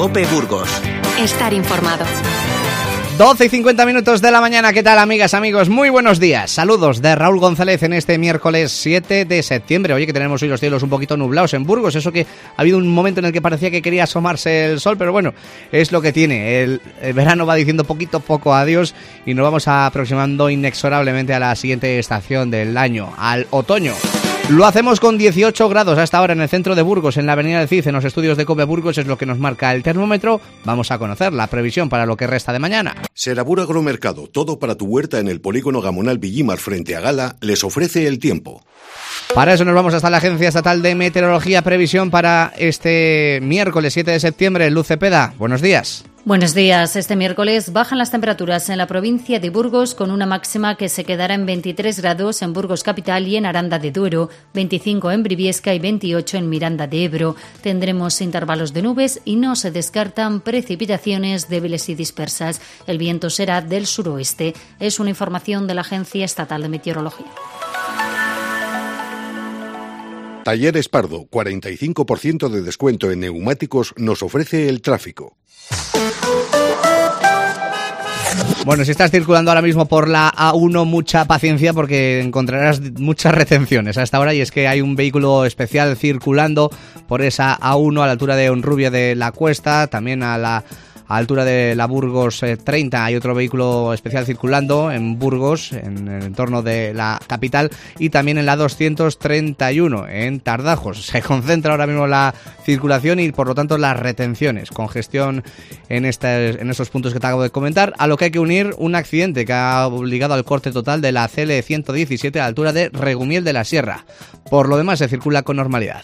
COPE Burgos. Estar informado. 12:50 de la mañana, ¿qué tal, amigas, amigos? Muy buenos días, saludos de Raúl González en este miércoles 7 de septiembre. Oye, que tenemos hoy los cielos un poquito nublados en Burgos, eso que ha habido un momento en el que parecía que quería asomarse el sol, pero bueno, es lo que tiene. El verano va diciendo poquito a poco adiós y nos vamos aproximando inexorablemente a la siguiente estación del año, al otoño. Lo hacemos con 18 grados hasta ahora en el centro de Burgos, en la avenida del Cid, en los estudios de COPE Burgos, es lo que nos marca el termómetro. Vamos a conocer la previsión para lo que resta de mañana. Serabur Agromercado, todo para tu huerta en el polígono Gamonal Villimar frente a Gala, les ofrece el tiempo. Para eso nos vamos hasta la Agencia Estatal de Meteorología. Previsión para este miércoles 7 de septiembre. Luz Cepeda, buenos días. Buenos días. Este miércoles bajan las temperaturas en la provincia de Burgos con una máxima que se quedará en 23 grados en Burgos capital y en Aranda de Duero, 25 en Briviesca y 28 en Miranda de Ebro. Tendremos intervalos de nubes y no se descartan precipitaciones débiles y dispersas. El viento será del suroeste. Es una información de la Agencia Estatal de Meteorología. Talleres Pardo, 45% de descuento en neumáticos nos ofrece el tráfico. Bueno, si estás circulando ahora mismo por la A1, mucha paciencia porque encontrarás muchas retenciones a esta hora, y es que hay un vehículo especial circulando por esa A1 a la altura de Honrubia de la Cuesta, también a la altura de la Burgos 30 hay otro vehículo especial circulando en Burgos, en el entorno de la capital, y también en la 231 en Tardajos. Se concentra ahora mismo la circulación y por lo tanto las retenciones, congestión en esos puntos que te acabo de comentar, a lo que hay que unir un accidente que ha obligado al corte total de la CL 117 a la altura de Regumiel de la Sierra. Por lo demás se circula con normalidad.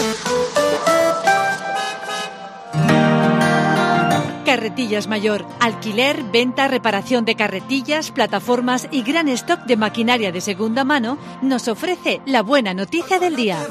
Carretillas Mayor. Alquiler, venta, reparación de carretillas, plataformas y gran stock de maquinaria de segunda mano nos ofrece la buena noticia del día.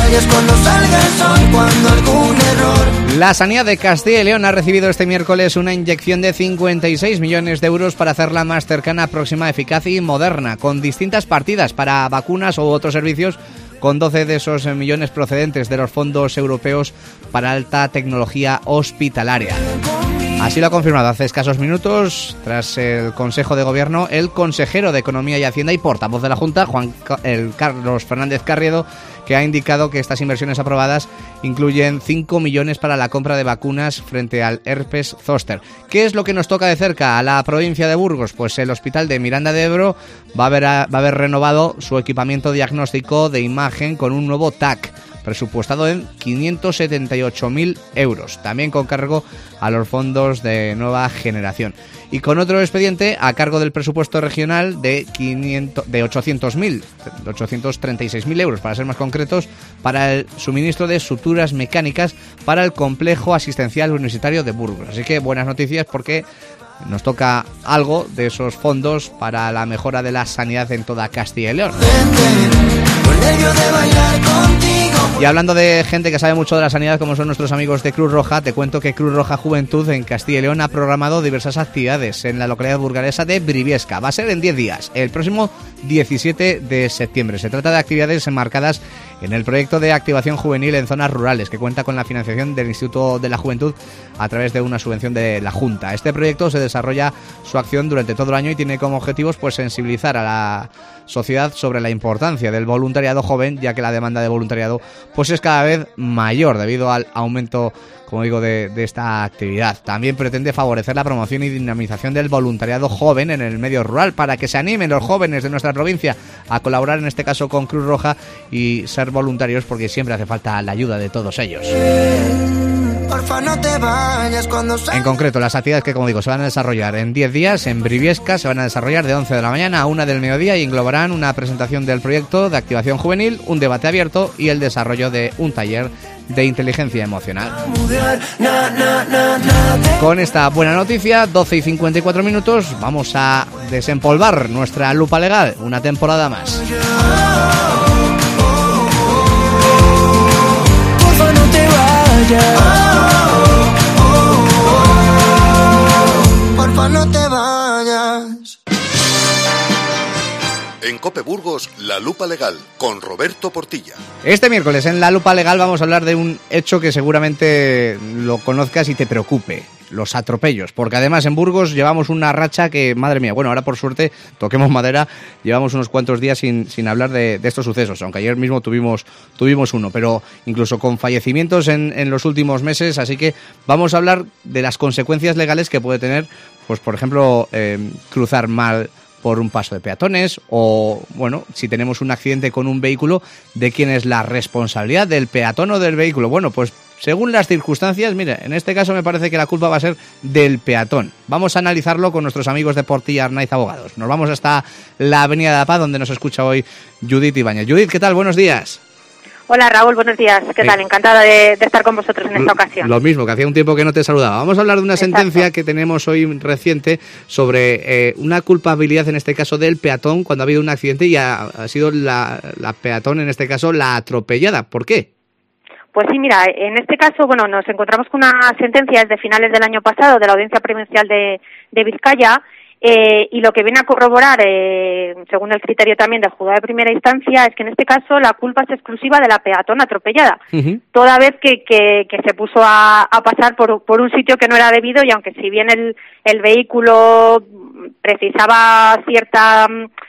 La Sanidad de Castilla y León ha recibido este miércoles una inyección de 56 millones de euros para hacerla más cercana, próxima, eficaz y moderna, con distintas partidas para vacunas u otros servicios, con 12 de esos millones procedentes de los fondos europeos para alta tecnología hospitalaria. Así lo ha confirmado hace escasos minutos, tras el Consejo de Gobierno, el consejero de Economía y Hacienda y portavoz de la Junta, Carlos Fernández Carriedo, que ha indicado que estas inversiones aprobadas incluyen 5 millones para la compra de vacunas frente al herpes zóster. ¿Qué es lo que nos toca de cerca a la provincia de Burgos? Pues el hospital de Miranda de Ebro va a haber renovado su equipamiento diagnóstico de imagen con un nuevo TAC, presupuestado en 578.000 euros, también con cargo a los fondos de Nueva Generación. Y con otro expediente a cargo del presupuesto regional de 836.000 euros, para ser más concretos, para el suministro de suturas mecánicas para el complejo asistencial universitario de Burgos. Así que buenas noticias porque nos toca algo de esos fondos para la mejora de la sanidad en toda Castilla y León. Y hablando de gente que sabe mucho de la sanidad, como son nuestros amigos de Cruz Roja, te cuento que Cruz Roja Juventud en Castilla y León ha programado diversas actividades en la localidad burgalesa de Briviesca. Va a ser en 10 días, el próximo 17 de septiembre. Se trata de actividades enmarcadas en el proyecto de activación juvenil en zonas rurales, que cuenta con la financiación del Instituto de la Juventud a través de una subvención de la Junta. Este proyecto se desarrolla su acción durante todo el año y tiene como objetivos sensibilizar a la sociedad sobre la importancia del voluntariado joven, ya que la demanda de voluntariado es cada vez mayor debido al aumento, como digo, de esta actividad. También pretende favorecer la promoción y dinamización del voluntariado joven en el medio rural, para que se animen los jóvenes de nuestra provincia a colaborar, en este caso con Cruz Roja, y ser voluntarios, porque siempre hace falta la ayuda de todos ellos. En concreto, las actividades que, como digo, se van a desarrollar en 10 días en Briviesca se van a desarrollar de 11 de la mañana a 1 del mediodía y englobarán una presentación del proyecto de activación juvenil, un debate abierto y el desarrollo de un taller de inteligencia emocional. Con esta buena noticia, 12:54, vamos a desempolvar nuestra lupa legal una temporada más. Porfa, no te vayas. Porfa, no te vayas. En COPE Burgos, La Lupa Legal, con Roberto Portilla. Este miércoles en La Lupa Legal vamos a hablar de un hecho que seguramente lo conozcas y te preocupe: los atropellos, porque además en Burgos llevamos una racha que, madre mía, bueno, ahora por suerte, toquemos madera, llevamos unos cuantos días sin hablar de estos sucesos, aunque ayer mismo tuvimos uno, pero incluso con fallecimientos en los últimos meses, así que vamos a hablar de las consecuencias legales que puede tener, pues por ejemplo, cruzar mal por un paso de peatones, o bueno, si tenemos un accidente con un vehículo, ¿de quién es la responsabilidad? ¿Del peatón o del vehículo? Bueno, pues según las circunstancias, mire, en este caso me parece que la culpa va a ser del peatón. Vamos a analizarlo con nuestros amigos de Portilla Arnaiz Abogados. Nos vamos hasta la Avenida de la Paz, donde nos escucha hoy Judith Ibáñez. Judith, ¿qué tal? Buenos días. Hola Raúl, buenos días. ¿Qué tal? Encantada de estar con vosotros en esta ocasión. Lo mismo, que hacía un tiempo que no te saludaba. Vamos a hablar de una sentencia que tenemos hoy reciente sobre una culpabilidad, en este caso del peatón, cuando ha habido un accidente y ha sido la peatón, en este caso, la atropellada. ¿Por qué? Pues sí, mira, en este caso, bueno, nos encontramos con una sentencia desde finales del año pasado de la Audiencia Provincial de Vizcaya, y lo que viene a corroborar, según el criterio también del juzgado de primera instancia, es que en este caso la culpa es exclusiva de la peatón atropellada, toda vez que se puso a pasar por un sitio que no era debido, y aunque si bien el vehículo precisaba cierta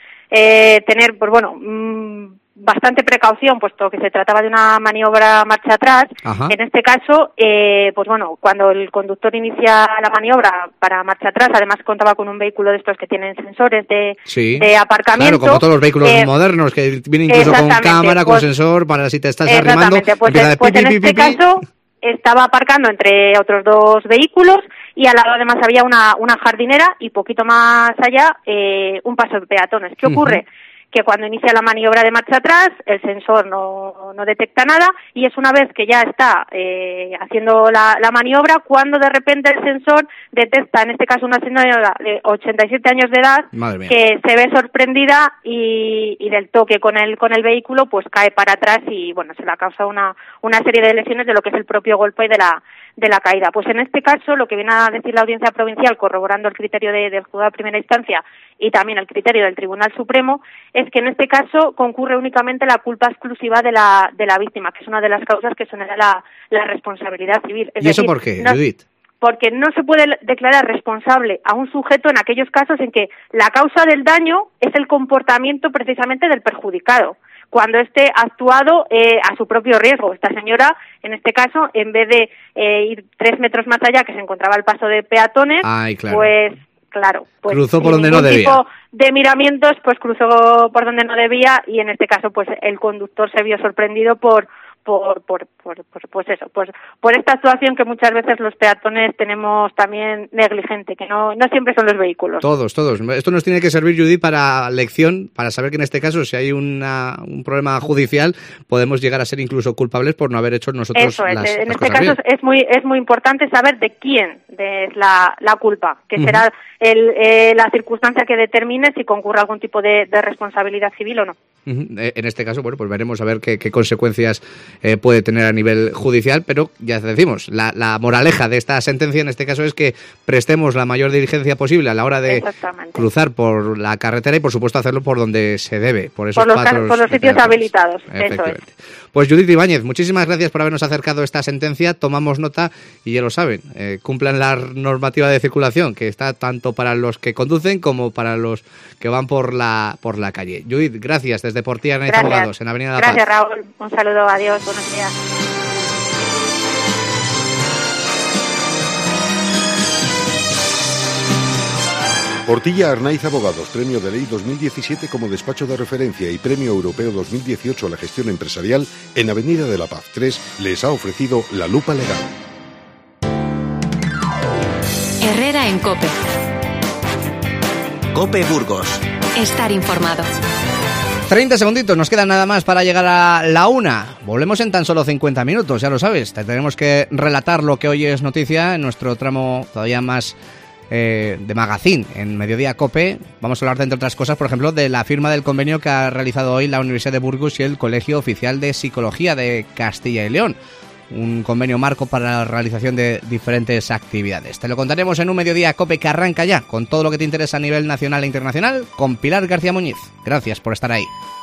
tener, pues bueno, bastante precaución, puesto que se trataba de una maniobra marcha atrás. Ajá. En este caso, pues bueno, cuando el conductor inicia la maniobra para marcha atrás, además contaba con un vehículo de estos que tienen sensores de aparcamiento. Claro, como todos los vehículos modernos, que vienen incluso con cámara, con sensor, para si te estás arrimando. Pues en este caso estaba aparcando entre otros dos vehículos, y al lado además había una jardinera, y poquito más allá un paso de peatones. ¿Qué ocurre? Que cuando inicia la maniobra de marcha atrás, el sensor no detecta nada, y es una vez que ya está haciendo la maniobra cuando de repente el sensor detecta, en este caso una señora de 87 años de edad, que se ve sorprendida y del toque con el vehículo, pues cae para atrás y bueno, se le causa una serie de lesiones de lo que es el propio golpe y de la caída. Pues en este caso, lo que viene a decir la Audiencia Provincial, corroborando el criterio del juzgado de primera instancia y también el criterio del Tribunal Supremo, es que en este caso concurre únicamente la culpa exclusiva de la víctima, que es una de las causas que son la responsabilidad civil. ¿Y eso por qué, Judith? Porque no se puede declarar responsable a un sujeto en aquellos casos en que la causa del daño es el comportamiento precisamente del perjudicado, cuando éste ha actuado a su propio riesgo. Esta señora, en este caso, en vez de ir 3 metros más allá, que se encontraba el paso de peatones, pues cruzó por donde no debía. Tipo de miramientos, pues cruzó por donde no debía, y en este caso, pues el conductor se vio sorprendido por esta actuación que muchas veces los peatones tenemos también negligente, que no siempre son los vehículos. Todos. Esto nos tiene que servir, Judith, para lección, para saber que en este caso, si hay un problema judicial, podemos llegar a ser incluso culpables por no haber hecho nosotros eso es, las en las este cosas caso bien. es muy importante saber de quién es la culpa, que será la circunstancia que determine si concurre algún tipo de responsabilidad civil o no. En este caso, bueno, pues veremos a ver qué consecuencias puede tener a nivel judicial, pero ya decimos, la moraleja de esta sentencia en este caso es que prestemos la mayor diligencia posible a la hora de cruzar por la carretera, y por supuesto hacerlo por donde se debe, por los sitios habilitados. Eso es. Pues Judith Ibáñez, muchísimas gracias por habernos acercado esta sentencia, tomamos nota y ya lo saben, cumplan la normativa de circulación, que está tanto para los que conducen como para los que van por la calle. Judith, gracias desde Portilla Arnaiz Abogados, en Avenida de la Paz. Gracias, Raúl. Un saludo, adiós, buenos días. Portilla Arnaiz Abogados, Premio de Ley 2017 como despacho de referencia y Premio Europeo 2018 a la gestión empresarial, en Avenida de la Paz 3, les ha ofrecido La Lupa Legal. Herrera en COPE. COPE Burgos. Estar informado. 30 segunditos, nos quedan nada más para llegar a la 1. Volvemos en tan solo 50 minutos, ya lo sabes. Te tenemos que relatar lo que hoy es noticia en nuestro tramo todavía más de magazine en Mediodía COPE. Vamos a hablar, de, entre otras cosas, por ejemplo, de la firma del convenio que ha realizado hoy la Universidad de Burgos y el Colegio Oficial de Psicología de Castilla y León. un convenio marco para la realización de diferentes actividades. Te lo contaremos en un Mediodía COPE que arranca ya con todo lo que te interesa a nivel nacional e internacional con Pilar García Muñiz. Gracias por estar ahí.